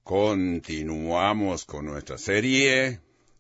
Continuamos con nuestra serie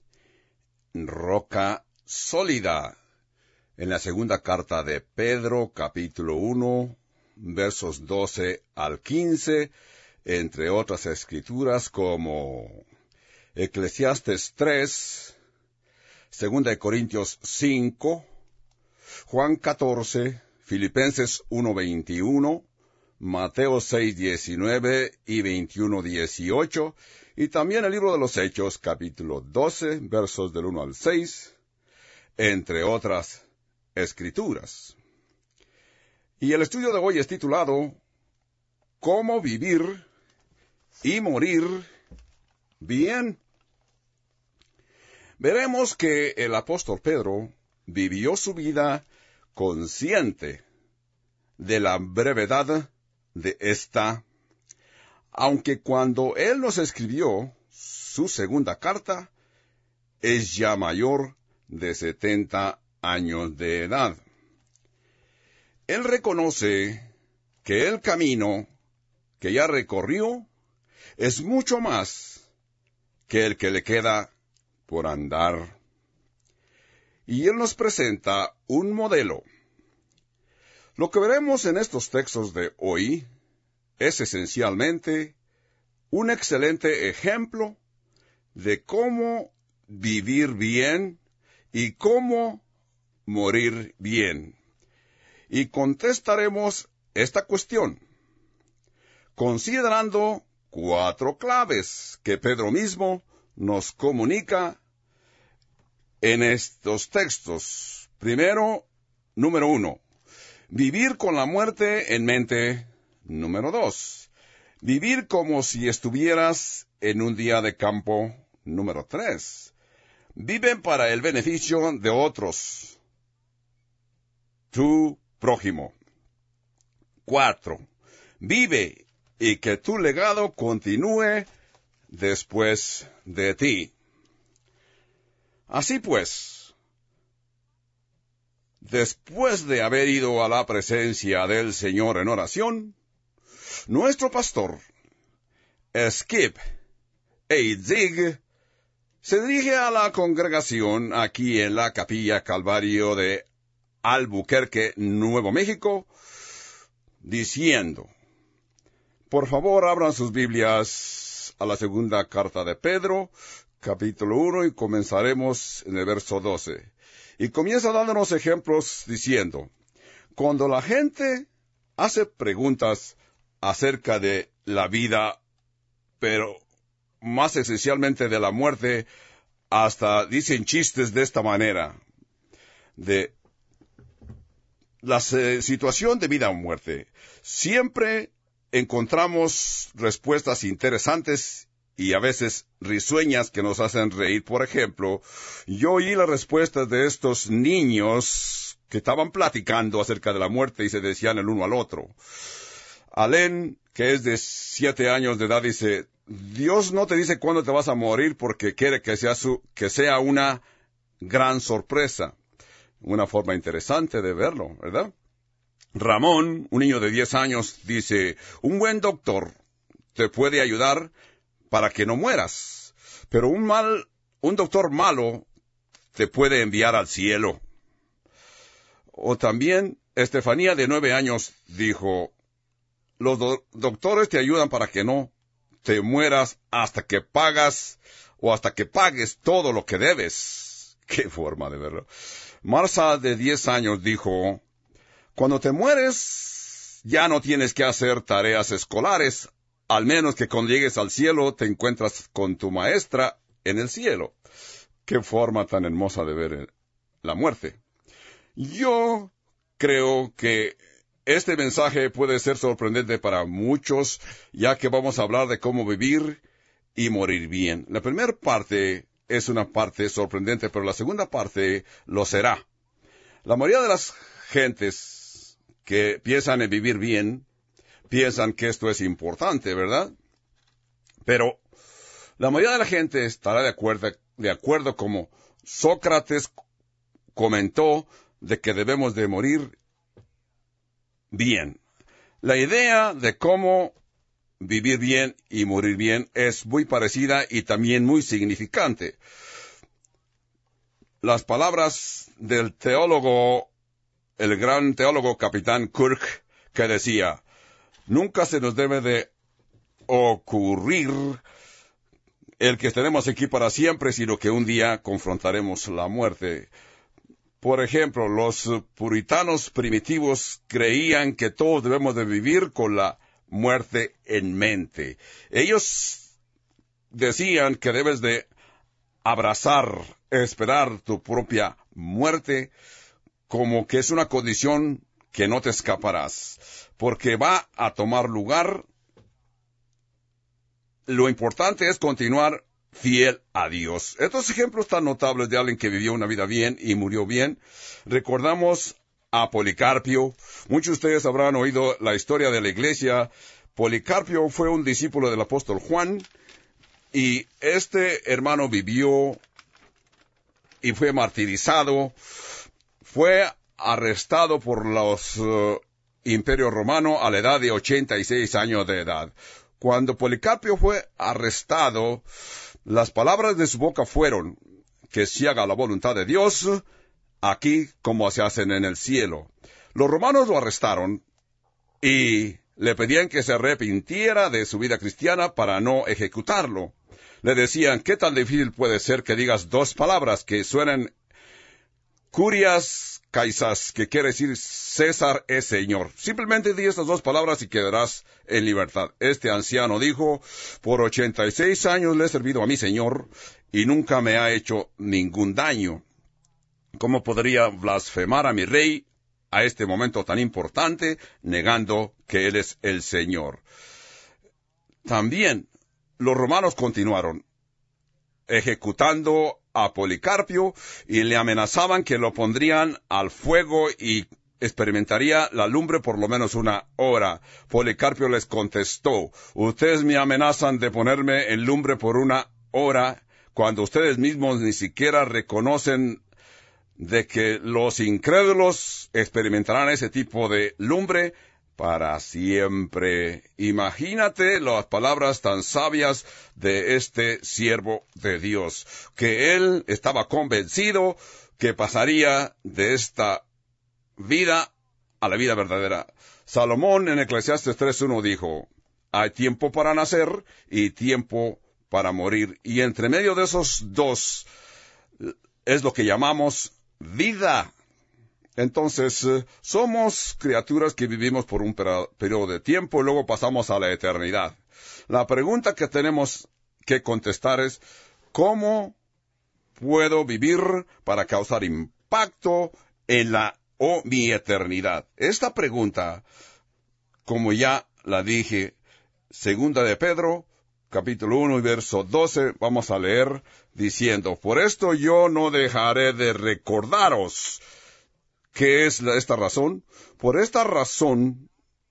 Roca Sólida, en la segunda carta de Pedro, capítulo 1, versos 12 al 15, entre otras escrituras como Eclesiastes 3, segunda de Corintios 5, Juan 14, Filipenses 1:21, Mateo 6:19 y 21:18, y también el libro de los Hechos, capítulo 12, versos del 1 al 6, entre otras escrituras. Y el estudio de hoy es titulado ¿Cómo vivir y morir bien? Veremos que el apóstol Pedro vivió su vida consciente de la brevedad de esta, aunque cuando él nos escribió su segunda carta, es ya mayor de 70 años de edad. Él reconoce que el camino que ya recorrió es mucho más que el que le queda por andar. Y él nos presenta un modelo. Lo que veremos en estos textos de hoy es esencialmente un excelente ejemplo de cómo vivir bien y cómo morir bien. Y contestaremos esta cuestión considerando 4 claves que Pedro mismo nos comunica en estos textos. Primero, número 1. Vivir con la muerte en mente. Número 2. Vivir como si estuvieras en un día de campo. Número 3. Vive para el beneficio de otros. Tu prójimo. 4. Vive y que tu legado continúe después de ti. Así pues, después de haber ido a la presencia del Señor en oración, nuestro pastor, Skip Heitzig, se dirige a la congregación aquí en la Capilla Calvario de Albuquerque, Nuevo México, diciendo: por favor, abran sus Biblias a la segunda carta de Pedro, capítulo 1, y comenzaremos en el verso 12. Y comienza dándonos ejemplos diciendo: cuando la gente hace preguntas acerca de la vida, pero más esencialmente de la muerte, hasta dicen chistes de esta manera, de la situación de vida o muerte. Siempre encontramos respuestas interesantes y a veces risueñas que nos hacen reír. Por ejemplo, yo oí las respuestas de estos niños que estaban platicando acerca de la muerte y se decían el uno al otro. Alén, que es de 7 años de edad, dice: Dios no te dice cuándo te vas a morir porque quiere que sea una gran sorpresa. Una forma interesante de verlo, ¿verdad? Ramón, un niño de 10 años, dice: un buen doctor te puede ayudar para que no mueras, pero un doctor malo te puede enviar al cielo. O también Estefanía, de 9 años, dijo: los doctores te ayudan para que no te mueras hasta que pagues todo lo que debes. Qué forma de verlo. Marza, de 10 años, dijo: cuando te mueres, ya no tienes que hacer tareas escolares, al menos que cuando llegues al cielo te encuentras con tu maestra en el cielo. Qué forma tan hermosa de ver la muerte. Yo creo que este mensaje puede ser sorprendente para muchos, ya que vamos a hablar de cómo vivir y morir bien. La primera parte es una parte sorprendente, pero la segunda parte lo será. La mayoría de las gentes que piensan en vivir bien, piensan que esto es importante, ¿verdad? Pero la mayoría de la gente estará de acuerdo como Sócrates comentó de que debemos de morir bien. La idea de cómo vivir bien y morir bien es muy parecida y también muy significante. Las palabras del teólogo, el gran teólogo capitán Kirk, que decía, nunca se nos debe de ocurrir el que estaremos aquí para siempre, sino que un día confrontaremos la muerte. Por ejemplo, los puritanos primitivos creían que todos debemos de vivir con la muerte en mente. Ellos decían que debes de abrazar, esperar tu propia muerte, como que es una condición que no te escaparás, porque va a tomar lugar. Lo importante es continuar fiel a Dios. Estos ejemplos tan notables de alguien que vivió una vida bien y murió bien. Recordamos a Policarpio. Muchos de ustedes habrán oído la historia de la iglesia. Policarpio fue un discípulo del apóstol Juan, y este hermano vivió y fue martirizado, fue arrestado por los Imperio Romano a la edad de 86 años de edad. Cuando Policarpio fue arrestado, las palabras de su boca fueron, que se haga la voluntad de Dios, aquí como se hacen en el cielo. Los romanos lo arrestaron y le pedían que se arrepintiera de su vida cristiana para no ejecutarlo. Le decían, ¿qué tan difícil puede ser que digas dos palabras que suenan curias caisas, que quiere decir César es Señor? Simplemente di estas dos palabras y quedarás en libertad. Este anciano dijo, por 86 años le he servido a mi Señor y nunca me ha hecho ningún daño. ¿Cómo podría blasfemar a mi rey a este momento tan importante, negando que Él es el Señor? También los romanos continuaron ejecutando a Policarpio y le amenazaban que lo pondrían al fuego y experimentaría la lumbre por lo menos una hora. Policarpio les contestó, ustedes me amenazan de ponerme en lumbre por una hora cuando ustedes mismos ni siquiera reconocen de que los incrédulos experimentarán ese tipo de lumbre para siempre. Imagínate las palabras tan sabias de este siervo de Dios, que él estaba convencido que pasaría de esta vida a la vida verdadera. Salomón en Eclesiastes 3:1 dijo, hay tiempo para nacer y tiempo para morir, y entre medio de esos dos es lo que llamamos vida. Entonces, somos criaturas que vivimos por un periodo de tiempo y luego pasamos a la eternidad. La pregunta que tenemos que contestar es, ¿cómo puedo vivir para causar impacto en mi eternidad? Esta pregunta, como ya la dije, segunda de Pedro, capítulo 1 y verso 12, vamos a leer diciendo, por esto yo no dejaré de recordaros. ¿Qué es esta razón? Por esta razón,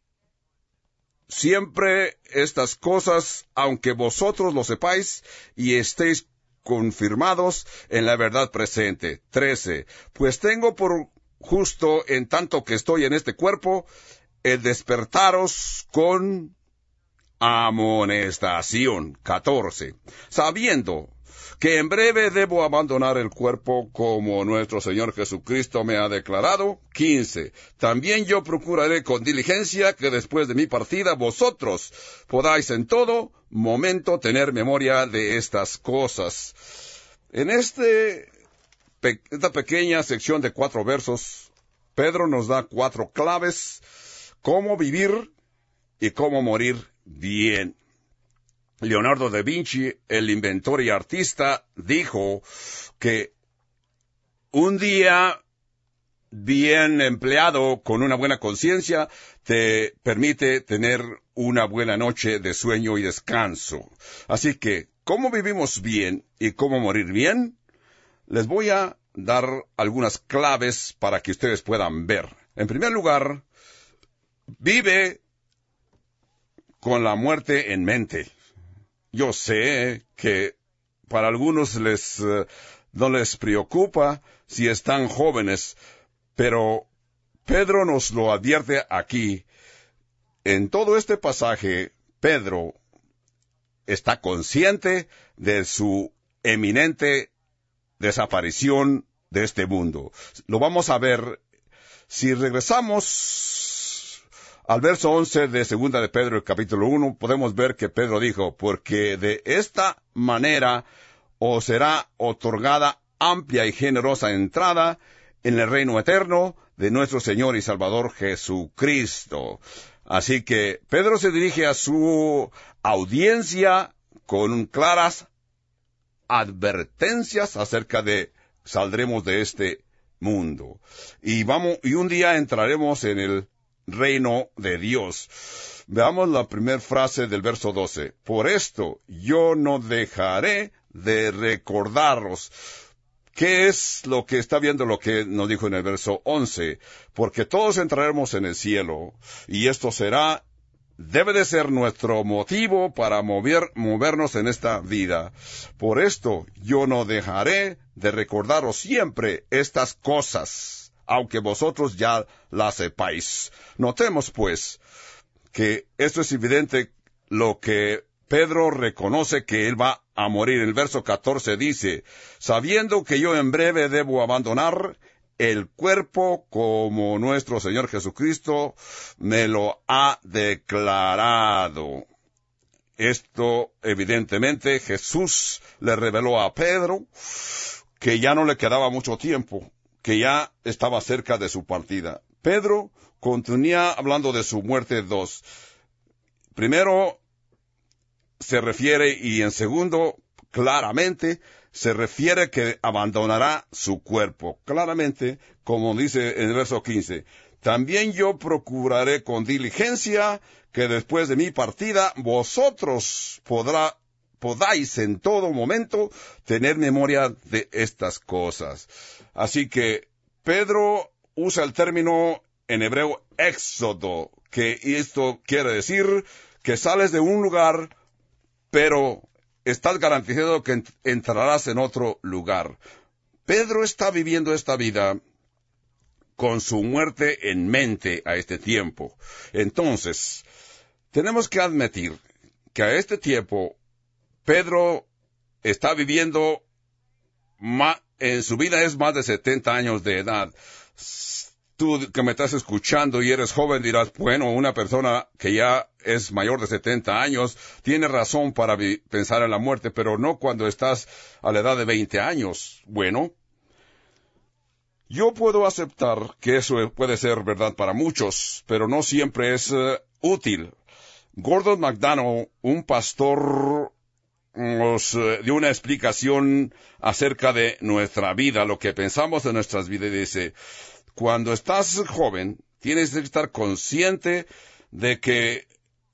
siempre estas cosas, aunque vosotros lo sepáis y estéis confirmados en la verdad presente. 13. Pues tengo por justo, en tanto que estoy en este cuerpo, el despertaros con amonestación. 14. Sabiendo que en breve debo abandonar el cuerpo como nuestro Señor Jesucristo me ha declarado. 15. También yo procuraré con diligencia que después de mi partida vosotros podáis en todo momento tener memoria de estas cosas. En esta pequeña sección de 4 versos, Pedro nos da 4 claves, cómo vivir y cómo morir bien. Leonardo da Vinci, el inventor y artista, dijo que un día bien empleado con una buena conciencia te permite tener una buena noche de sueño y descanso. Así que, ¿cómo vivimos bien y cómo morir bien? Les voy a dar algunas claves para que ustedes puedan ver. En primer lugar, vive con la muerte en mente. Yo sé que para algunos no les preocupa si están jóvenes, pero Pedro nos lo advierte aquí. En todo este pasaje, Pedro está consciente de su eminente desaparición de este mundo. Lo vamos a ver si regresamos al verso 11 de segunda de Pedro, el capítulo 1, podemos ver que Pedro dijo, porque de esta manera os será otorgada amplia y generosa entrada en el reino eterno de nuestro Señor y Salvador Jesucristo. Así que Pedro se dirige a su audiencia con claras advertencias acerca de saldremos de este mundo. Y un día entraremos en el reino de Dios. Veamos la primera frase del verso 12. Por esto yo no dejaré de recordaros. ¿Qué es lo que está viendo lo que nos dijo en el verso 11? Porque todos entraremos en el cielo, y esto debe de ser nuestro motivo para movernos en esta vida. Por esto yo no dejaré de recordaros siempre estas cosas, aunque vosotros ya las sepáis. Notemos, pues, que esto es evidente lo que Pedro reconoce que él va a morir. El verso 14 dice, sabiendo que yo en breve debo abandonar el cuerpo como nuestro Señor Jesucristo me lo ha declarado. Esto, evidentemente, Jesús le reveló a Pedro que ya no le quedaba mucho tiempo, que ya estaba cerca de su partida. Pedro continúa hablando de su muerte dos. Primero, se refiere, y en segundo, claramente, se refiere que abandonará su cuerpo. Claramente, como dice en el verso 15, también yo procuraré con diligencia que después de mi partida vosotros podáis en todo momento tener memoria de estas cosas. Así que Pedro usa el término en hebreo éxodo, que esto quiere decir que sales de un lugar, pero estás garantizado que entrarás en otro lugar. Pedro está viviendo esta vida con su muerte en mente a este tiempo. Entonces, tenemos que admitir que a este tiempo Pedro está viviendo en su vida es más de 70 años de edad. Tú que me estás escuchando y eres joven dirás, bueno, una persona que ya es mayor de 70 años tiene razón para pensar en la muerte, pero no cuando estás a la edad de 20 años. Bueno, yo puedo aceptar que eso puede ser verdad para muchos, pero no siempre es útil. Gordon MacDonald, un pastor, nos dio una explicación acerca de nuestra vida, lo que pensamos de nuestras vidas, y dice, cuando estás joven, tienes que estar consciente de que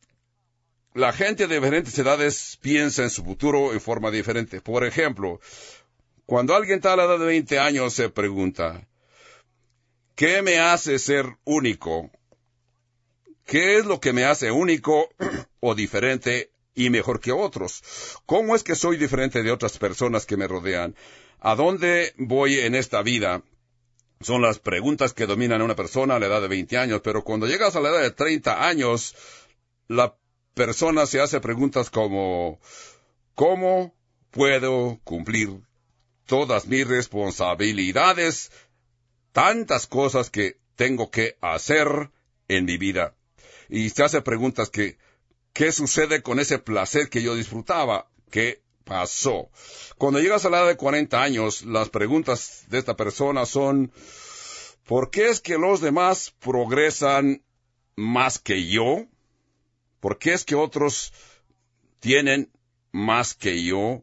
la gente de diferentes edades piensa en su futuro en forma diferente. Por ejemplo, cuando alguien está a la edad de 20 años se pregunta, ¿qué me hace ser único? ¿Qué es lo que me hace único o diferente y mejor que otros? ¿Cómo es que soy diferente de otras personas que me rodean? ¿A dónde voy en esta vida? Son las preguntas que dominan a una persona a la edad de 20 años, pero cuando llegas a la edad de 30 años, la persona se hace preguntas como, ¿cómo puedo cumplir todas mis responsabilidades? Tantas cosas que tengo que hacer en mi vida. Y se hace preguntas que, ¿qué sucede con ese placer que yo disfrutaba? ¿Qué pasó? Cuando llegas a la edad de 40 años, las preguntas de esta persona son, ¿por qué es que los demás progresan más que yo? ¿Por qué es que otros tienen más que yo?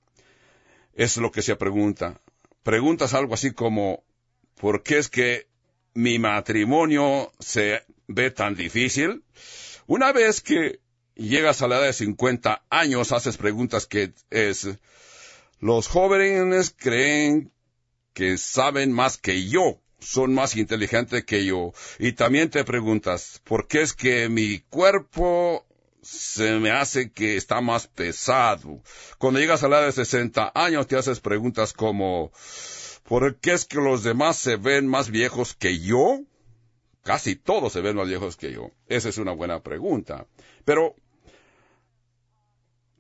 Es lo que se pregunta. Preguntas algo así como, ¿por qué es que mi matrimonio se ve tan difícil? Una vez que llegas a la edad de 50 años, haces preguntas que es, los jóvenes creen que saben más que yo, son más inteligentes que yo. Y también te preguntas, ¿por qué es que mi cuerpo se me hace que está más pesado? Cuando llegas a la edad de 60 años, te haces preguntas como, ¿por qué es que los demás se ven más viejos que yo? Casi todos se ven más viejos que yo. Esa es una buena pregunta. Pero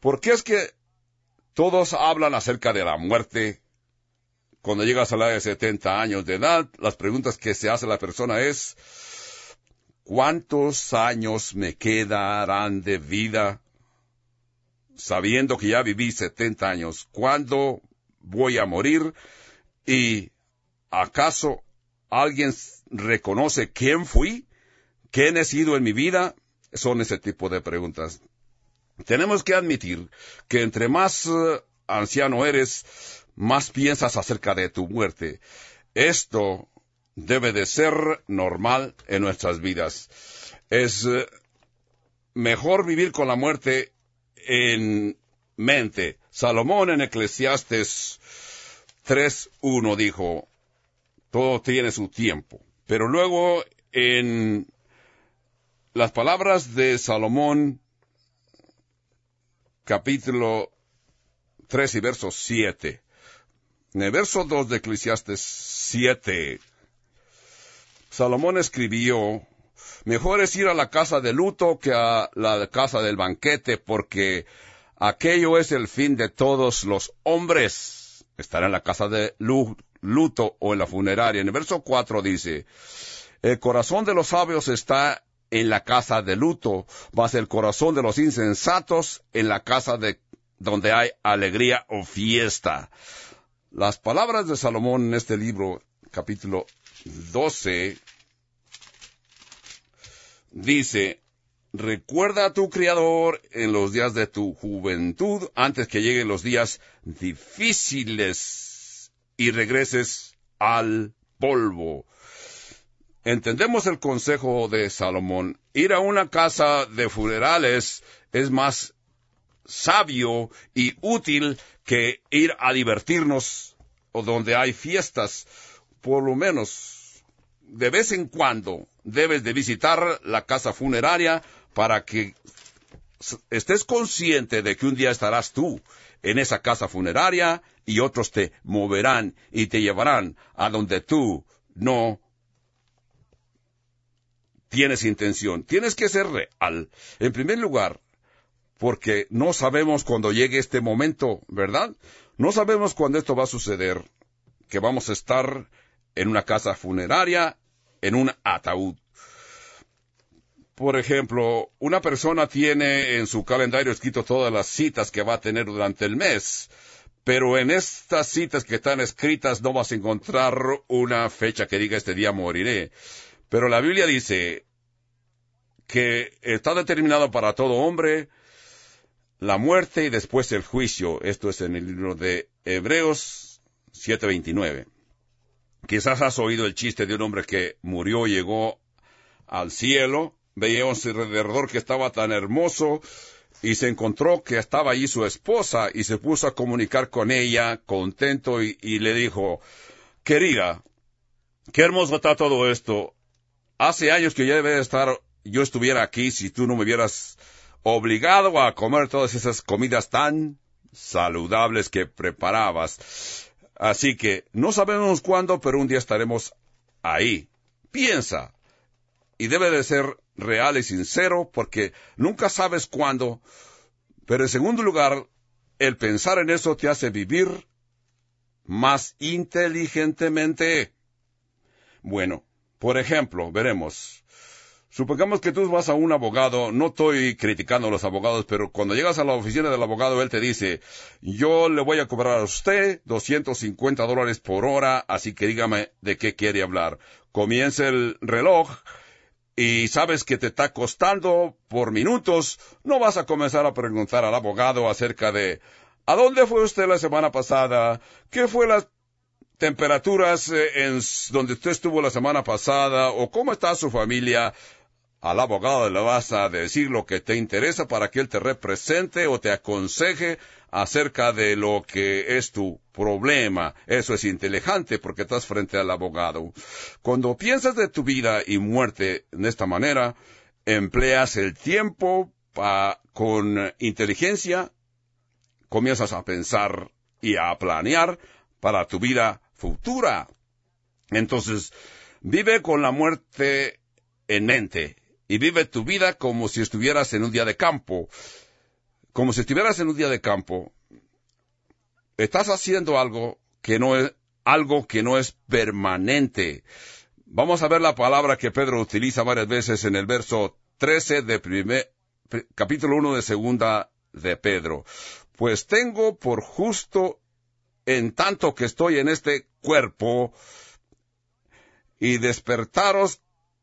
¿Por qué es que todos hablan acerca de la muerte? Cuando llegas a la edad de 70 años de edad, las preguntas que se hace la persona es, ¿cuántos años me quedarán de vida? Sabiendo que ya viví 70 años, ¿cuándo voy a morir? ¿Y acaso alguien reconoce quién fui? ¿Quién he sido en mi vida? Son ese tipo de preguntas. Tenemos que admitir que entre más anciano eres, más piensas acerca de tu muerte. Esto debe de ser normal en nuestras vidas. Es mejor vivir con la muerte en mente. Salomón en Eclesiastes 3:1 dijo, todo tiene su tiempo. Pero luego en las palabras de Salomón, capítulo 3 y verso 7. En el verso 2 de Eclesiastes 7, Salomón escribió, mejor es ir a la casa de luto que a la casa del banquete, porque aquello es el fin de todos los hombres, estar en la casa de luto o en la funeraria. En el verso 4 dice, el corazón de los sabios está en la casa de luto, mas el corazón de los insensatos en la casa de donde hay alegría o fiesta. Las palabras de Salomón en este libro, capítulo 12, dice, recuerda a tu Criador en los días de tu juventud, antes que lleguen los días difíciles y regreses al polvo. Entendemos el consejo de Salomón. Ir a una casa de funerales es más sabio y útil que ir a divertirnos o donde hay fiestas. Por lo menos, de vez en cuando, debes de visitar la casa funeraria para que estés consciente de que un día estarás tú en esa casa funeraria y otros te moverán y te llevarán a donde tú no tienes intención. Tienes que ser real. En primer lugar, porque no sabemos cuándo llegue este momento, ¿verdad? No sabemos cuándo esto va a suceder, que vamos a estar en una casa funeraria, en un ataúd. Por ejemplo, una persona tiene en su calendario escrito todas las citas que va a tener durante el mes, pero en estas citas que están escritas no vas a encontrar una fecha que diga este día moriré. Pero la Biblia dice que está determinado para todo hombre la muerte y después el juicio. Esto es en el libro de Hebreos 7:29. Quizás has oído el chiste de un hombre que murió y llegó al cielo, veía a su alrededor que estaba tan hermoso y se encontró que estaba allí su esposa y se puso a comunicar con ella contento y le dijo, querida, qué hermoso está todo esto. Hace años que yo estuviera aquí si tú no me hubieras obligado a comer todas esas comidas tan saludables que preparabas. Así que no sabemos cuándo, pero un día estaremos ahí. Piensa. Y debe de ser real y sincero, porque nunca sabes cuándo. Pero en segundo lugar, el pensar en eso te hace vivir más inteligentemente. Bueno, por ejemplo, veremos. Supongamos que tú vas a un abogado, no estoy criticando a los abogados, pero cuando llegas a la oficina del abogado, él te dice, yo le voy a cobrar a usted $250 por hora, así que dígame de qué quiere hablar. Comienza el reloj y sabes que te está costando por minutos, no vas a comenzar a preguntar al abogado acerca de, ¿a dónde fue usted la semana pasada? ¿Qué fue las temperaturas en donde usted estuvo la semana pasada? ¿O cómo está su familia? Al abogado le vas a decir lo que te interesa para que él te represente o te aconseje acerca de lo que es tu problema. Eso es inteligente porque estás frente al abogado. Cuando piensas de tu vida y muerte de esta manera, empleas el tiempo con inteligencia, comienzas a pensar y a planear para tu vida futura. Entonces, vive con la muerte en mente y vive tu vida como si estuvieras en un día de campo. como si estuvieras en un día de campo, estás haciendo algo que no es permanente. Vamos a ver la palabra que Pedro utiliza varias veces en el verso 13 de capítulo 1 de segunda de Pedro. Pues tengo por justo, en tanto que estoy en este cuerpo, y despertaros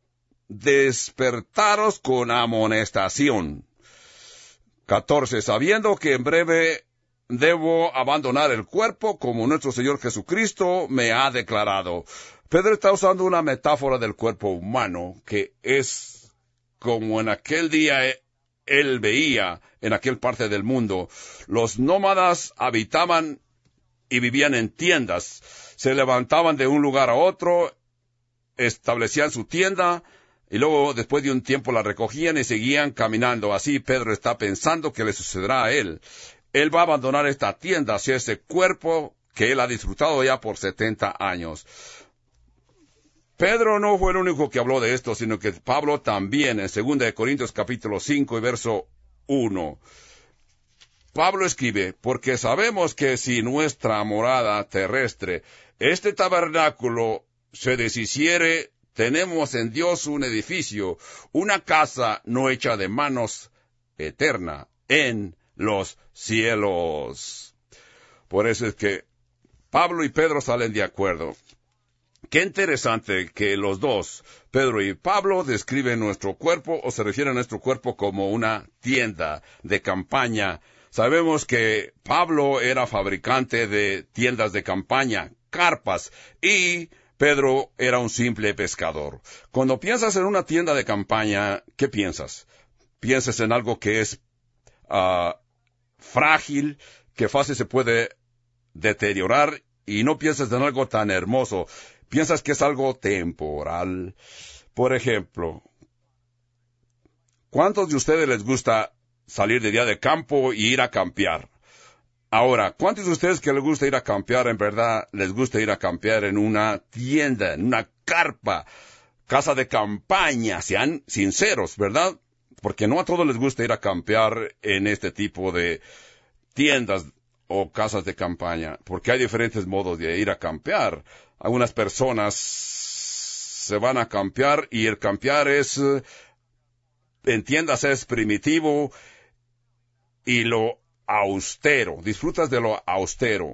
con amonestación. 14. Sabiendo que en breve debo abandonar el cuerpo, como nuestro Señor Jesucristo me ha declarado. Pedro está usando una metáfora del cuerpo humano, que es como en aquel día él veía, en aquel parte del mundo. Los nómadas habitaban y vivían en tiendas. Se levantaban de un lugar a otro, establecían su tienda, y luego, después de un tiempo, la recogían y seguían caminando. Así Pedro está pensando que le sucederá a él. Él va a abandonar esta tienda hacia ese cuerpo que él ha disfrutado ya por 70 años. Pedro no fue el único que habló de esto, sino que Pablo también, en 2 Corintios capítulo 5 y verso 1. Pablo escribe, porque sabemos que si nuestra morada terrestre, este tabernáculo, se deshiciere, tenemos en Dios un edificio, una casa no hecha de manos, eterna, en los cielos. Por eso es que Pablo y Pedro salen de acuerdo. Qué interesante que los dos, Pedro y Pablo, describen nuestro cuerpo o se refieren a nuestro cuerpo como una tienda de campaña. Sabemos que Pablo era fabricante de tiendas de campaña, carpas, y Pedro era un simple pescador. Cuando piensas en una tienda de campaña, ¿qué piensas? Piensas en algo que es frágil, que fácil se puede deteriorar, y no piensas en algo tan hermoso. Piensas que es algo temporal. Por ejemplo, ¿cuántos de ustedes les gusta salir de día de campo y ir a campear? Ahora, ¿cuántos de ustedes que les gusta ir a campear, en verdad, les gusta ir a campear en una tienda, en una carpa, casa de campaña? Sean sinceros, ¿verdad? Porque no a todos les gusta ir a campear en este tipo de tiendas o casas de campaña, porque hay diferentes modos de ir a campear. Algunas personas se van a campear y el campear es, en tiendas es primitivo y lo austero. Disfrutas de lo austero.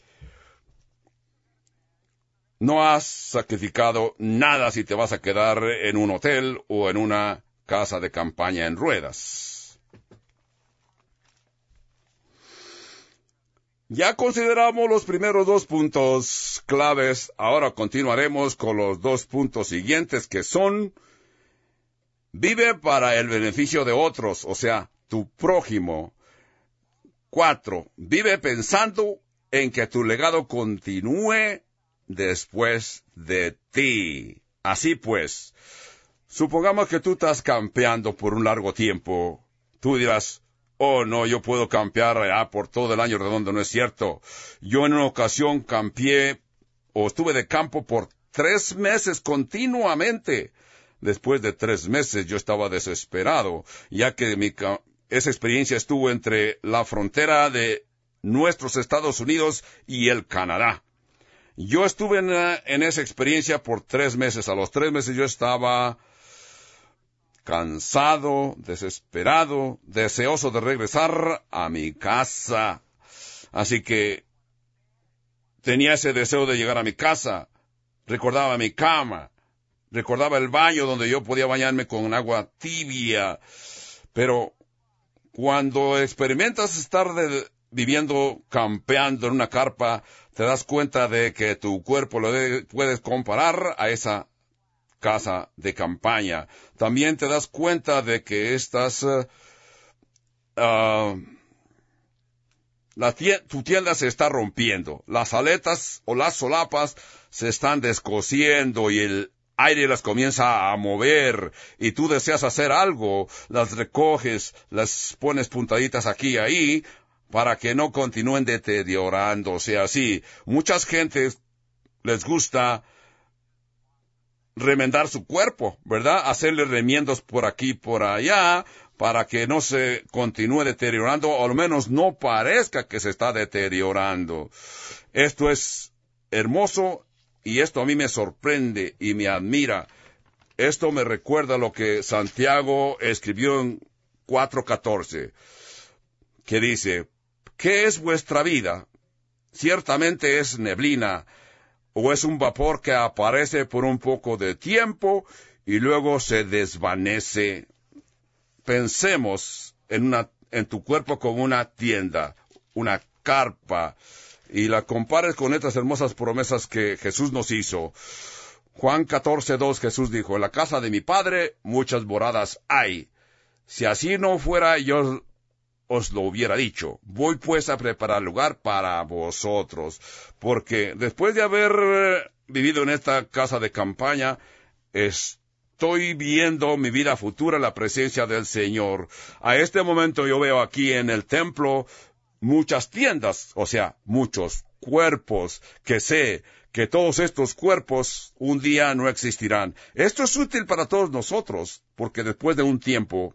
No has sacrificado nada si te vas a quedar en un hotel o en una casa de campaña en ruedas. Ya consideramos los primeros 2 puntos claves. Ahora continuaremos con los 2 puntos siguientes, que son: vive para el beneficio de otros, o sea, tu prójimo. 4. Vive pensando en que tu legado continúe después de ti. Así pues, supongamos que tú estás campeando por un largo tiempo. Tú dirás: oh, no, yo puedo campear por todo el año redondo. No es cierto. Yo en una ocasión campeé o estuve de campo por 3 meses continuamente. Después de 3 meses yo estaba desesperado, ya que esa experiencia estuvo entre la frontera de nuestros Estados Unidos y el Canadá. Yo estuve en esa experiencia por 3 meses. A los 3 meses yo estaba cansado, desesperado, deseoso de regresar a mi casa. Así que tenía ese deseo de llegar a mi casa. Recordaba mi cama. Recordaba el baño donde yo podía bañarme con agua tibia. Pero cuando experimentas estar viviendo, campeando en una carpa, te das cuenta de que tu cuerpo lo puedes comparar a esa casa de campaña. También te das cuenta de que tu tienda se está rompiendo. Las aletas o las solapas se están descosiendo y el aire las comienza a mover y tú deseas hacer algo, las recoges, las pones puntaditas aquí y ahí para que no continúen deteriorándose así. Muchas gentes les gusta remendar su cuerpo, ¿verdad? Hacerle remiendos por aquí y por allá para que no se continúe deteriorando, o al menos no parezca que se está deteriorando. Esto es hermoso y esto a mí me sorprende y me admira. Esto me recuerda lo que Santiago escribió en 4:14, que dice, ¿qué es vuestra vida? Ciertamente es neblina, o es un vapor que aparece por un poco de tiempo y luego se desvanece. Pensemos en tu cuerpo como una tienda, una carpa, y la compares con estas hermosas promesas que Jesús nos hizo. Juan 14:2, Jesús dijo, en la casa de mi Padre muchas moradas hay. Si así no fuera, yo os lo hubiera dicho. Voy pues a preparar lugar para vosotros. Porque después de haber vivido en esta casa de campaña, estoy viendo mi vida futura en la presencia del Señor. A este momento yo veo aquí en el templo muchas tiendas, o sea, muchos cuerpos, que sé que todos estos cuerpos un día no existirán. Esto es útil para todos nosotros, porque después de un tiempo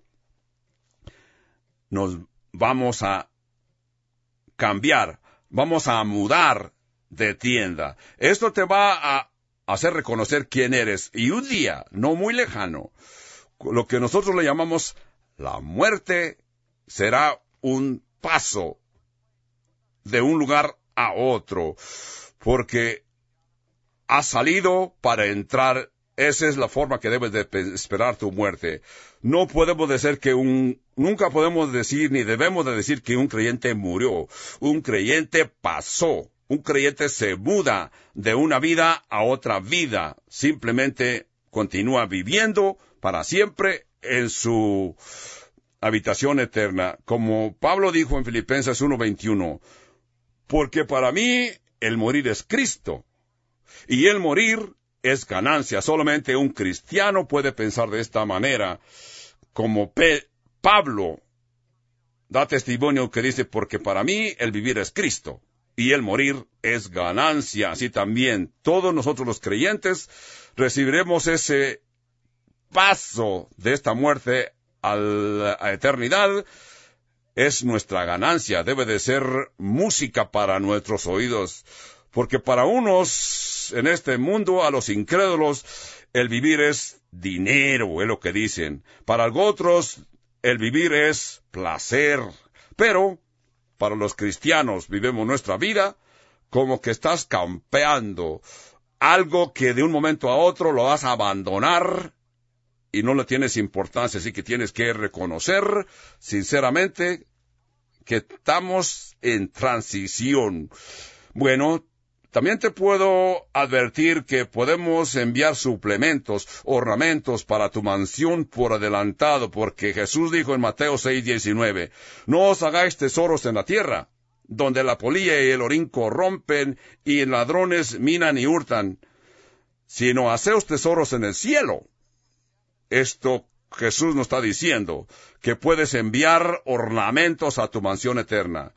nos vamos a cambiar, vamos a mudar de tienda. Esto te va a hacer reconocer quién eres. Y un día, no muy lejano, lo que nosotros le llamamos la muerte será un paso de un lugar a otro, porque has salido para entrar. Esa es la forma que debes de esperar tu muerte. No podemos decir nunca podemos decir ni debemos de decir que un creyente murió. Un creyente pasó. Un creyente se muda de una vida a otra vida. Simplemente continúa viviendo para siempre en su habitación eterna. Como Pablo dijo en Filipenses 1:21, porque para mí el morir es Cristo y el morir es ganancia. Solamente un cristiano puede pensar de esta manera. Como Pablo da testimonio que dice, porque para mí el vivir es Cristo y el morir es ganancia. Así también todos nosotros los creyentes recibiremos ese paso de esta muerte a la eternidad. Es nuestra ganancia. Debe de ser música para nuestros oídos. Porque para unos en este mundo, a los incrédulos, el vivir es dinero, es lo que dicen. Para otros, el vivir es placer. Pero, para los cristianos, vivimos nuestra vida como que estás campeando. Algo que de un momento a otro lo vas a abandonar y no le tienes importancia. Así que tienes que reconocer, sinceramente, que estamos en transición. Bueno, también te puedo advertir que podemos enviar suplementos, ornamentos para tu mansión por adelantado, porque Jesús dijo en Mateo 6:19, no os hagáis tesoros en la tierra, donde la polilla y el orín corrompen y ladrones minan y hurtan, sino haceos tesoros en el cielo. Esto Jesús nos está diciendo, que puedes enviar ornamentos a tu mansión eterna.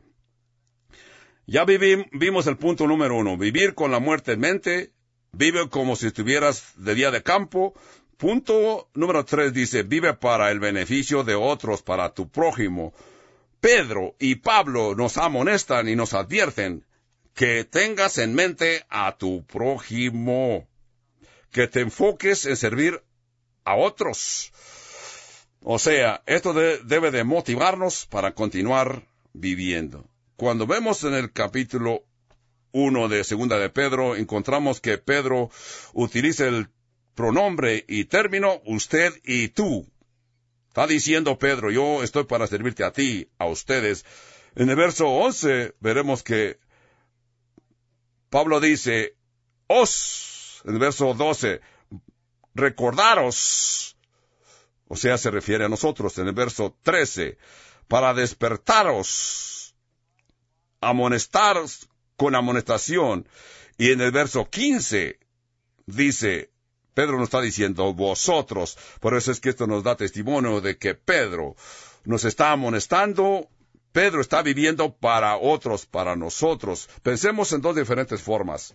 Ya vimos el punto número 1, vivir con la muerte en mente, vive como si estuvieras de día de campo. Punto número 3 dice, vive para el beneficio de otros, para tu prójimo. Pedro y Pablo nos amonestan y nos advierten que tengas en mente a tu prójimo, que te enfoques en servir a otros. O sea, esto debe de motivarnos para continuar viviendo. Cuando vemos en el capítulo 1 de Segunda de Pedro, encontramos que Pedro utiliza el pronombre y término usted y tú. Está diciendo Pedro, yo estoy para servirte a ti, a ustedes. En el verso 11 veremos que Pablo dice, os, en el verso 12, recordaros, o sea, se refiere a nosotros. En el verso 13, para despertaros, amonestaros con amonestación. Y en el verso 15 dice, Pedro nos está diciendo vosotros. Por eso es que esto nos da testimonio de que Pedro nos está amonestando. Pedro está viviendo para otros, para nosotros. Pensemos en dos diferentes formas.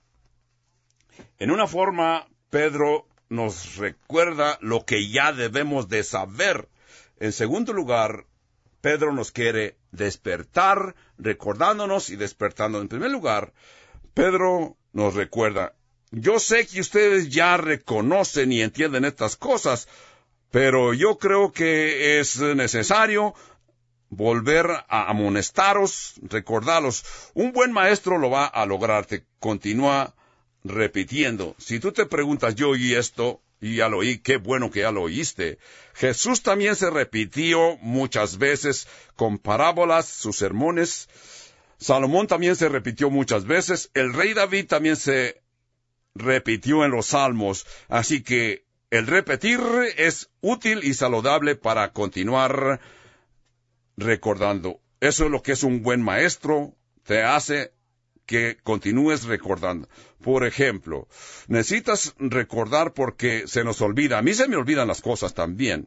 En una forma, Pedro nos recuerda lo que ya debemos de saber. En segundo lugar, Pedro nos quiere despertar, recordándonos y despertando. En primer lugar, Pedro nos recuerda, yo sé que ustedes ya reconocen y entienden estas cosas, pero yo creo que es necesario volver a amonestaros, recordarlos. Un buen maestro lo va a lograr, te continúa repitiendo. Si tú te preguntas, yo oí esto, y ya lo oí, qué bueno que ya lo oíste. Jesús también se repitió muchas veces con parábolas, sus sermones. Salomón también se repitió muchas veces. El rey David también se repitió en los salmos. Así que el repetir es útil y saludable para continuar recordando. Eso es lo que es un buen maestro, te hace que continúes recordando. Por ejemplo, necesitas recordar porque se nos olvida. A mí se me olvidan las cosas también.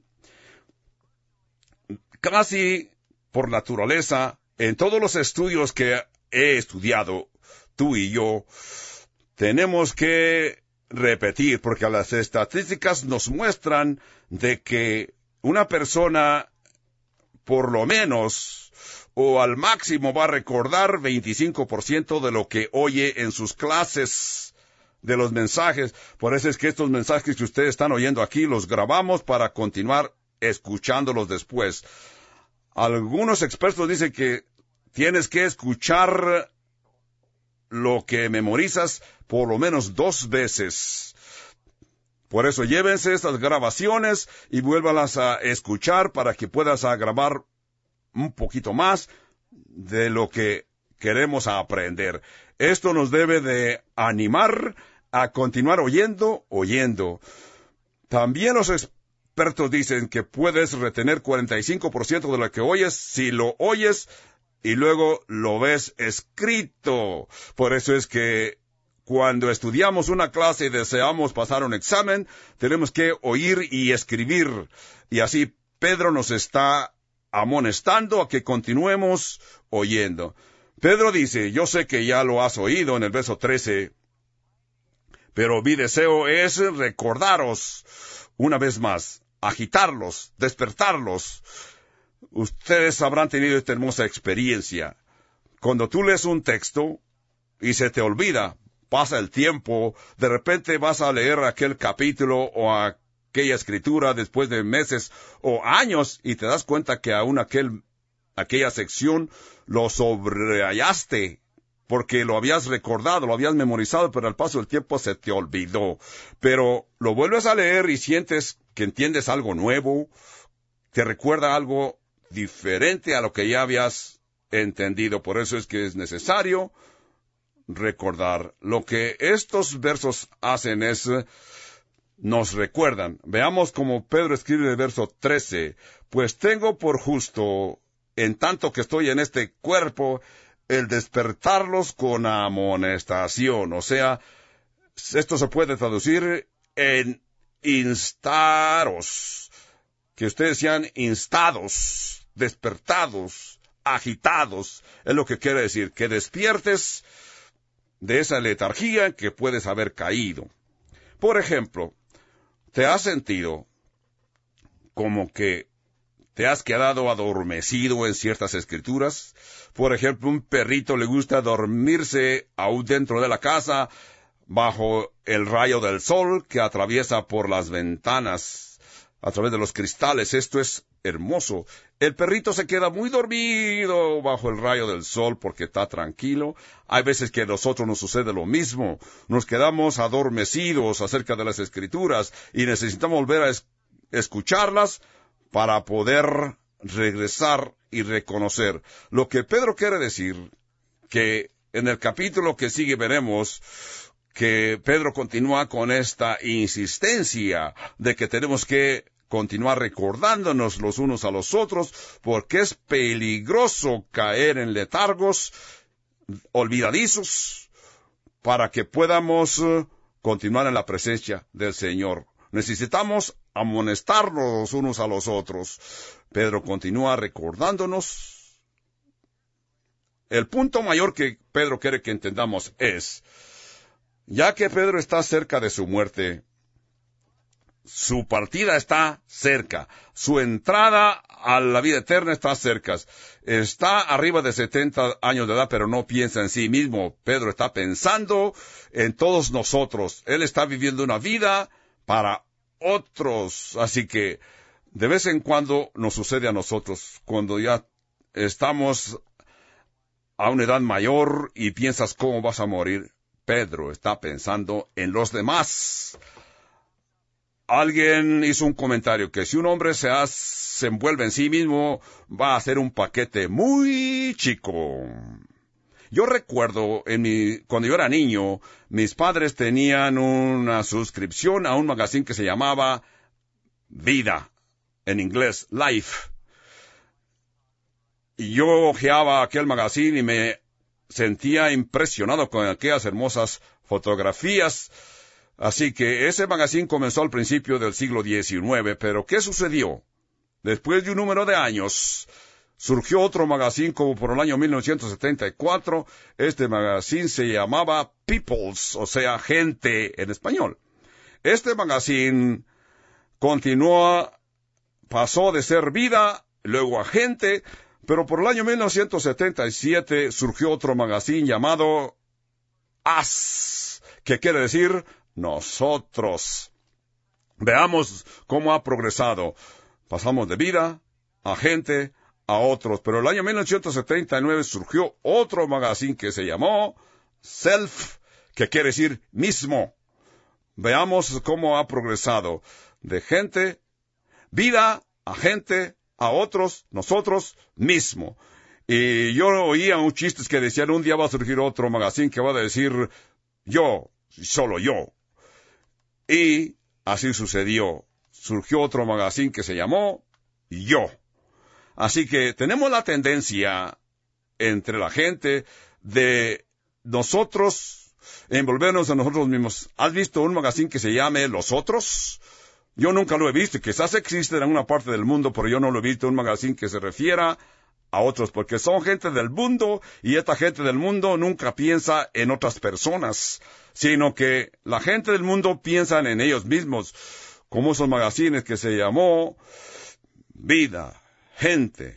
Casi por naturaleza, en todos los estudios que he estudiado, tú y yo, tenemos que repetir, porque las estadísticas nos muestran de que una persona, por lo menos, o al máximo va a recordar 25% de lo que oye en sus clases, de los mensajes. Por eso es que estos mensajes que ustedes están oyendo aquí los grabamos para continuar escuchándolos después. Algunos expertos dicen que tienes que escuchar lo que memorizas por lo menos 2 veces. Por eso llévense estas grabaciones y vuélvalas a escuchar para que puedas grabar un poquito más de lo que queremos aprender. Esto nos debe de animar a continuar oyendo. También los expertos dicen que puedes retener 45% de lo que oyes si lo oyes y luego lo ves escrito. Por eso es que cuando estudiamos una clase y deseamos pasar un examen, tenemos que oír y escribir. Y así Pedro nos está amonestando a que continuemos oyendo. Pedro dice, yo sé que ya lo has oído en el verso 13, pero mi deseo es recordaros una vez más, agitarlos, despertarlos. Ustedes habrán tenido esta hermosa experiencia. Cuando tú lees un texto y se te olvida, pasa el tiempo, de repente vas a leer aquel capítulo o aquella escritura después de meses o años y te das cuenta que aún aquella sección lo sobrehallaste porque lo habías recordado, lo habías memorizado, pero al paso del tiempo se te olvidó. Pero lo vuelves a leer y sientes que entiendes algo nuevo, te recuerda algo diferente a lo que ya habías entendido. Por eso es que es necesario recordar. Lo que estos versos hacen es nos recuerdan. Veamos como Pedro escribe en el verso 13. Pues tengo por justo, en tanto que estoy en este cuerpo, el despertarlos con amonestación. O sea, esto se puede traducir en instaros. Que ustedes sean instados, despertados, agitados. Es lo que quiere decir. Que despiertes de esa letargía en que puedes haber caído. Por ejemplo, ¿te has sentido como que te has quedado adormecido en ciertas escrituras? Por ejemplo, un perrito le gusta dormirse aún dentro de la casa, bajo el rayo del sol que atraviesa por las ventanas, a través de los cristales. Esto es hermoso. El perrito se queda muy dormido bajo el rayo del sol porque está tranquilo. Hay veces que a nosotros nos sucede lo mismo. Nos quedamos adormecidos acerca de las escrituras y necesitamos volver a escucharlas para poder regresar y reconocer. Lo que Pedro quiere decir, que en el capítulo que sigue veremos que Pedro continúa con esta insistencia de que tenemos que continuar recordándonos los unos a los otros, porque es peligroso caer en letargos olvidadizos para que podamos continuar en la presencia del Señor. Necesitamos amonestarnos los unos a los otros. Pedro continúa recordándonos. El punto mayor que Pedro quiere que entendamos es, ya que Pedro está cerca de su muerte, su partida está cerca. Su entrada a la vida eterna está cerca. Está arriba de 70 años de edad, pero no piensa en sí mismo. Pedro está pensando en todos nosotros. Él está viviendo una vida para otros. Así que de vez en cuando nos sucede a nosotros, cuando ya estamos a una edad mayor y piensas cómo vas a morir. Pedro está pensando en los demás. Alguien hizo un comentario que si un hombre se envuelve en sí mismo, va a hacer un paquete muy chico. Yo recuerdo, cuando yo era niño, mis padres tenían una suscripción a un magazine que se llamaba Vida, en inglés, Life. Y yo hojeaba aquel magazine y me sentía impresionado con aquellas hermosas fotografías. Así que ese magazine comenzó al principio del siglo XIX, pero ¿qué sucedió? Después de un número de años, surgió otro magazine como por el año 1974. Este magazine se llamaba Peoples, o sea, gente en español. Este magazine pasó de ser Vida, luego a Gente, pero por el año 1977 surgió otro magazine llamado Us, que quiere decir nosotros. Veamos cómo ha progresado. Pasamos de vida a gente a otros. Pero el año 1979 surgió otro magazine que se llamó Self, que quiere decir mismo. Veamos cómo ha progresado. De gente, vida, a gente, a otros, nosotros mismo. Y yo oía unos chistes que decían, un día va a surgir otro magazine que va a decir yo, solo yo. Y así sucedió. Surgió otro magazine que se llamó Yo. Así que tenemos la tendencia entre la gente de nosotros envolvernos a nosotros mismos. ¿Has visto un magazine que se llame Los Otros? Yo nunca lo he visto. Quizás existe en alguna parte del mundo, pero yo no lo he visto un magazine que se refiera a otros, porque son gente del mundo, y esta gente del mundo nunca piensa en otras personas, sino que la gente del mundo piensa en ellos mismos, como esos magazines que se llamó Vida, Gente,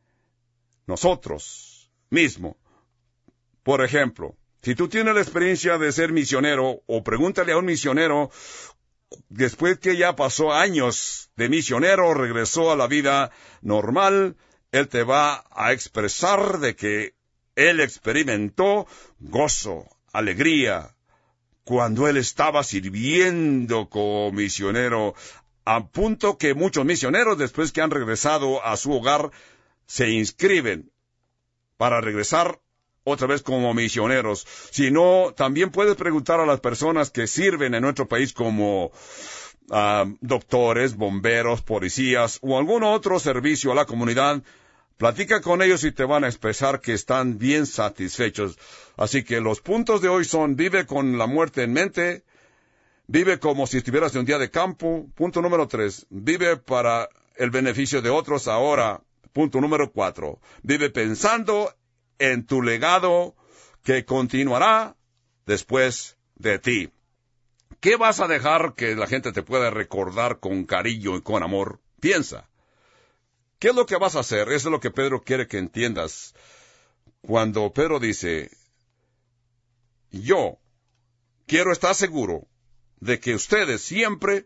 Nosotros, Mismo. Por ejemplo, si tú tienes la experiencia de ser misionero, o pregúntale a un misionero, después que ya pasó años de misionero, regresó a la vida normal, él te va a expresar de que él experimentó gozo, alegría, cuando él estaba sirviendo como misionero, a punto que muchos misioneros, después que han regresado a su hogar, se inscriben para regresar otra vez como misioneros. Si no, también puedes preguntar a las personas que sirven en nuestro país como doctores, bomberos, policías o algún otro servicio a la comunidad. Platica con ellos y te van a expresar que están bien satisfechos. Así que los puntos de hoy son: vive con la muerte en mente, vive como si estuvieras en un día de campo. Punto número 3, vive para el beneficio de otros ahora. Punto número 4, vive pensando en tu legado que continuará después de ti. ¿Qué vas a dejar que la gente te pueda recordar con cariño y con amor? Piensa. ¿Qué es lo que vas a hacer? Eso es lo que Pedro quiere que entiendas. Cuando Pedro dice, yo quiero estar seguro de que ustedes siempre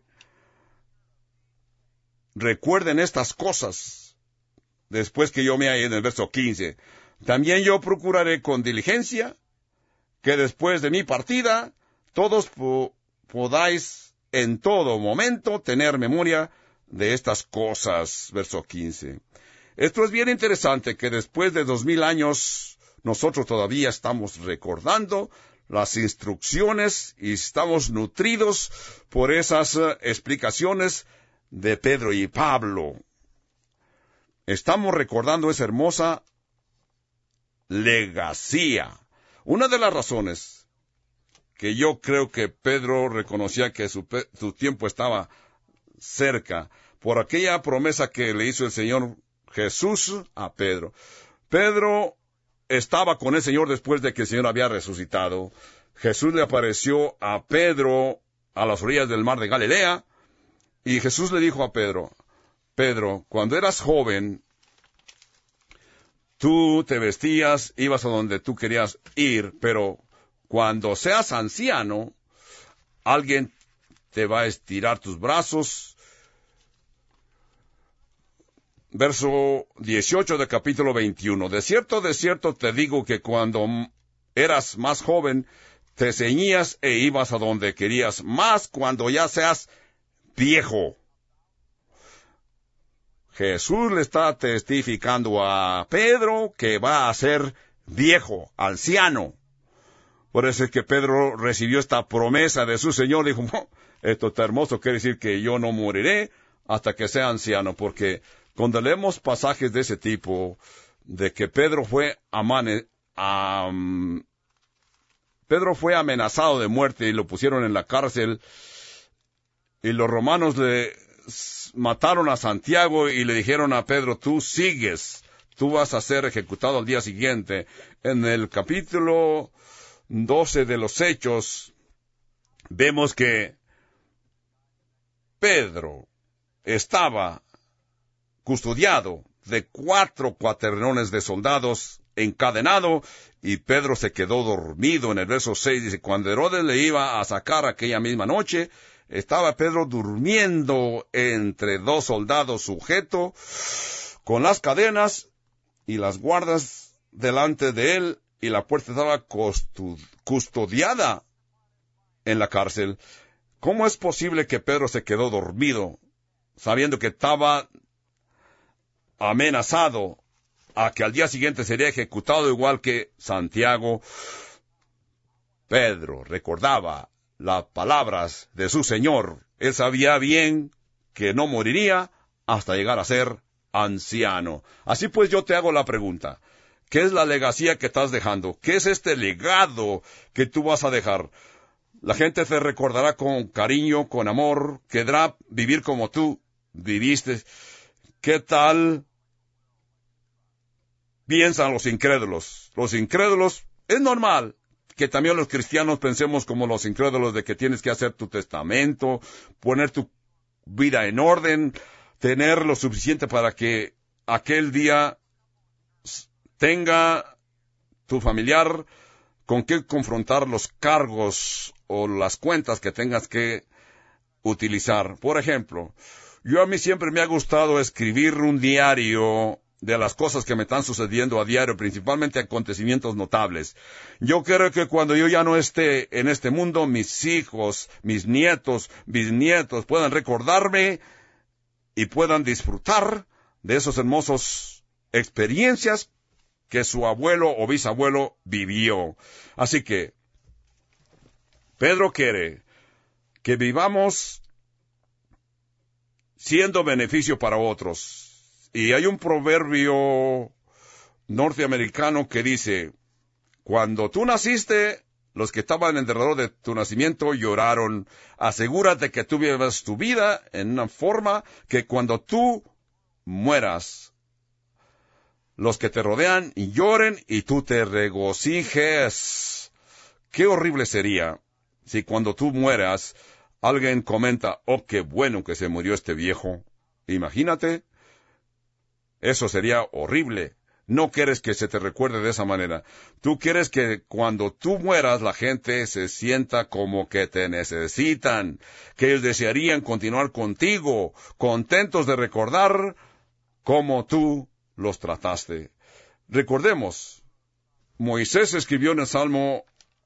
recuerden estas cosas, después que yo me haya en el verso 15. También yo procuraré con diligencia que después de mi partida todos podáis en todo momento tener memoria de estas cosas. Verso 15. Esto es bien interesante, que después de 2000 años nosotros todavía estamos recordando las instrucciones y estamos nutridos por esas explicaciones de Pedro y Pablo. Estamos recordando esa hermosa legacía. Una de las razones que yo creo que Pedro reconocía que su tiempo estaba cerca, por aquella promesa que le hizo el Señor Jesús a Pedro. Pedro estaba con el Señor después de que el Señor había resucitado. Jesús le apareció a Pedro a las orillas del mar de Galilea, Y Jesús le dijo a Pedro, Pedro, cuando eras joven, tú te vestías, ibas a donde tú querías ir, pero cuando seas anciano, alguien te va a estirar tus brazos. Verso 18 del capítulo 21. De cierto te digo que cuando eras más joven, te ceñías e ibas a donde querías, más cuando ya seas viejo. Jesús le está testificando a Pedro que va a ser viejo, anciano. Por eso es que Pedro recibió esta promesa de su Señor. Dijo, no, esto está hermoso, quiere decir que yo no moriré hasta que sea anciano, porque cuando leemos pasajes de ese tipo, de que Pedro fue amenazado de muerte y lo pusieron en la cárcel, y los romanos le mataron a Santiago y le dijeron a Pedro, tú sigues, tú vas a ser ejecutado al día siguiente. En el capítulo 12 de los Hechos, vemos que Pedro estaba custodiado de 4 cuaternones de soldados, encadenado, y Pedro se quedó dormido. En el verso 6 dice, cuando Herodes le iba a sacar aquella misma noche, estaba Pedro durmiendo entre 2 soldados sujeto, con las cadenas y las guardas delante de él, y la puerta estaba custodiada en la cárcel. ¿Cómo es posible que Pedro se quedó dormido, sabiendo que estaba amenazado a que al día siguiente sería ejecutado igual que Santiago? Pedro recordaba las palabras de su Señor. Él sabía bien que no moriría hasta llegar a ser anciano. Así pues yo te hago la pregunta, ¿qué es la legacía que estás dejando? ¿Qué es este legado que tú vas a dejar? La gente te recordará con cariño, con amor, querrá vivir como tú viviste. ¿Qué tal piensan los incrédulos? Los incrédulos, es normal que también los cristianos pensemos como los incrédulos, de que tienes que hacer tu testamento, poner tu vida en orden, tener lo suficiente para que aquel día tenga tu familiar con qué confrontar los cargos o las cuentas que tengas que utilizar. Por ejemplo, a mí siempre me ha gustado escribir un diario de las cosas que me están sucediendo a diario, principalmente acontecimientos notables. Yo creo que cuando yo ya no esté en este mundo, mis hijos, mis nietos, bisnietos puedan recordarme y puedan disfrutar de esos hermosos experiencias que su abuelo o bisabuelo vivió. Así que Pedro quiere que vivamos siendo beneficio para otros. Y hay un proverbio norteamericano que dice, cuando tú naciste, los que estaban alrededor de tu nacimiento lloraron. Asegúrate que tú vivas tu vida en una forma que cuando tú mueras, los que te rodean lloren y tú te regocijes. Qué horrible sería si cuando tú mueras, alguien comenta, oh, qué bueno que se murió este viejo. Imagínate. Eso sería horrible. No quieres que se te recuerde de esa manera. Tú quieres que cuando tú mueras la gente se sienta como que te necesitan, que ellos desearían continuar contigo, contentos de recordar cómo tú los trataste. Recordemos, Moisés escribió en el Salmo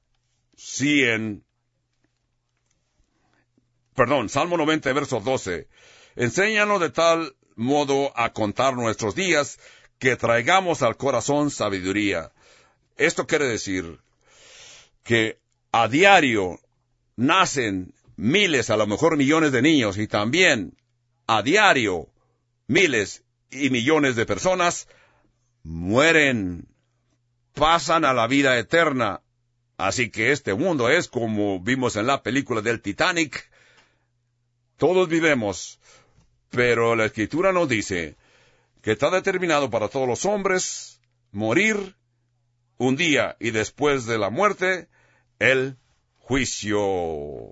90, verso 12, enséñanos de tal modo a contar nuestros días, que traigamos al corazón sabiduría. Esto quiere decir que a diario nacen miles, a lo mejor millones de niños, y también a diario miles y millones de personas mueren, pasan a la vida eterna. Así que este mundo es como vimos en la película del Titanic. Todos vivemos, pero la Escritura nos dice que está determinado para todos los hombres morir un día y después de la muerte, el juicio.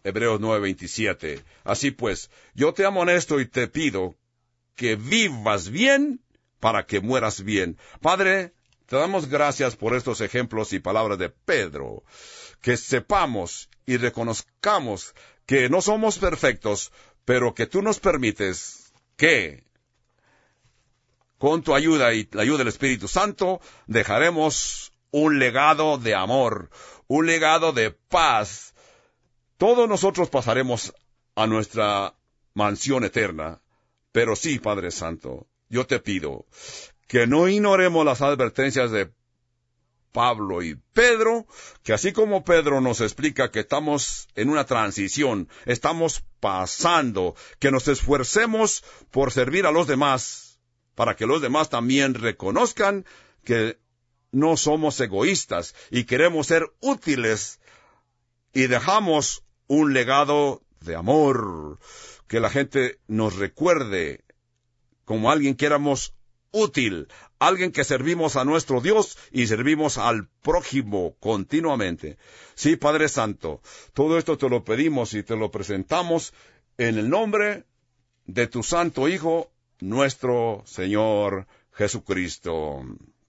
Hebreos 9:27. Así pues, yo te amonesto y te pido que vivas bien para que mueras bien. Padre, te damos gracias por estos ejemplos y palabras de Pedro. Que sepamos y reconozcamos que no somos perfectos, pero que tú nos permites que, con tu ayuda y la ayuda del Espíritu Santo, dejaremos un legado de amor, un legado de paz. Todos nosotros pasaremos a nuestra mansión eterna, pero sí, Padre Santo, yo te pido que no ignoremos las advertencias de Pablo y Pedro, que así como Pedro nos explica que estamos en una transición, estamos pasando, que nos esfuercemos por servir a los demás, para que los demás también reconozcan que no somos egoístas y queremos ser útiles y dejamos un legado de amor, que la gente nos recuerde como alguien que éramos útil, alguien que servimos a nuestro Dios y servimos al prójimo continuamente. Sí, Padre Santo, todo esto te lo pedimos y te lo presentamos en el nombre de tu Santo Hijo, nuestro Señor Jesucristo.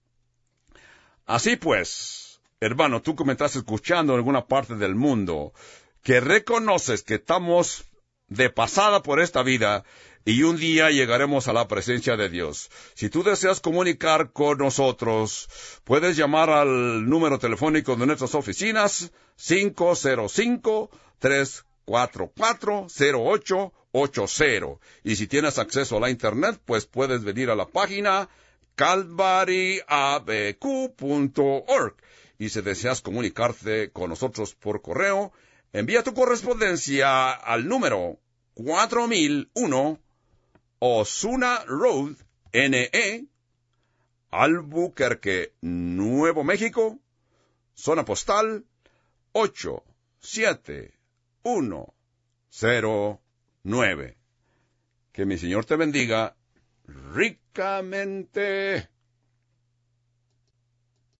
Así pues, hermano, tú que me estás escuchando en alguna parte del mundo, que reconoces que estamos de pasada por esta vida y un día llegaremos a la presencia de Dios. Si tú deseas comunicar con nosotros, puedes llamar al número telefónico de nuestras oficinas, 505-344-0880. Y si tienes acceso a la internet, pues puedes venir a la página calvaryabq.org. Y si deseas comunicarte con nosotros por correo, envía tu correspondencia al número 4001 Osuna Road, N.E., Albuquerque, Nuevo México, zona postal 87109. Que mi Señor te bendiga ricamente.